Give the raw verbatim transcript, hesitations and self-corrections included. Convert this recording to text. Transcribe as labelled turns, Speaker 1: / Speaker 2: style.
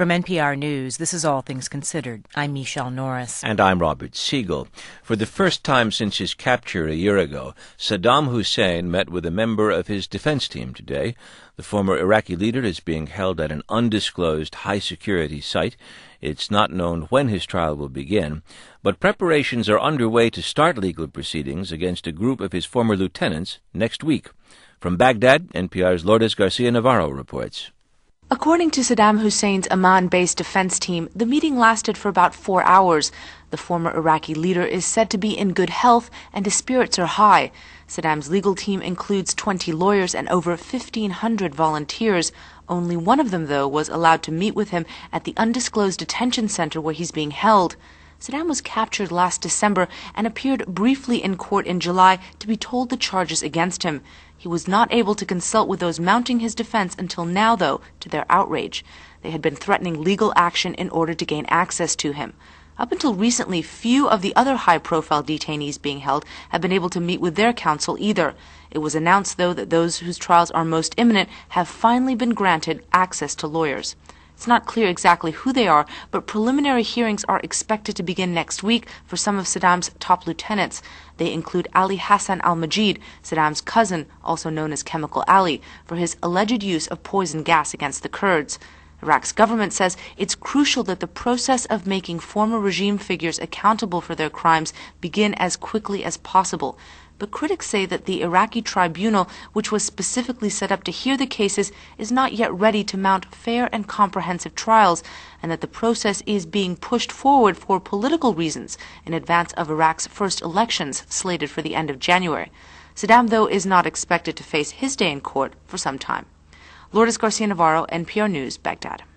Speaker 1: From N P R News, this is All Things Considered. I'm Michelle Norris.
Speaker 2: And I'm Robert Siegel. For the first time since his capture a year ago, Saddam Hussein met with a member of his defense team today. The former Iraqi leader is being held at an undisclosed high-security site. It's not known when his trial will begin, but preparations are underway to start legal proceedings against a group of his former lieutenants next week. From Baghdad, N P R's Lourdes Garcia-Navarro reports.
Speaker 3: According to Saddam Hussein's Amman-based defense team, the meeting lasted for about four hours. The former Iraqi leader is said to be in good health and his spirits are high. Saddam's legal team includes twenty lawyers and over fifteen hundred volunteers. Only one of them, though, was allowed to meet with him at the undisclosed detention center where he's being held. Saddam was captured last December and appeared briefly in court in July to be told the charges against him. He was not able to consult with those mounting his defense until now, though, to their outrage. They had been threatening legal action in order to gain access to him. Up until recently, few of the other high-profile detainees being held have been able to meet with their counsel either. It was announced, though, that those whose trials are most imminent have finally been granted access to lawyers. It's not clear exactly who they are, but preliminary hearings are expected to begin next week for some of Saddam's top lieutenants. They include Ali Hassan al-Majid, Saddam's cousin, also known as Chemical Ali, for his alleged use of poison gas against the Kurds. Iraq's government says it's crucial that the process of making former regime figures accountable for their crimes begin as quickly as possible. But critics say that the Iraqi tribunal, which was specifically set up to hear the cases, is not yet ready to mount fair and comprehensive trials, and that the process is being pushed forward for political reasons in advance of Iraq's first elections slated for the end of January. Saddam, though, is not expected to face his day in court for some time. Lourdes Garcia-Navarro, N P R News, Baghdad.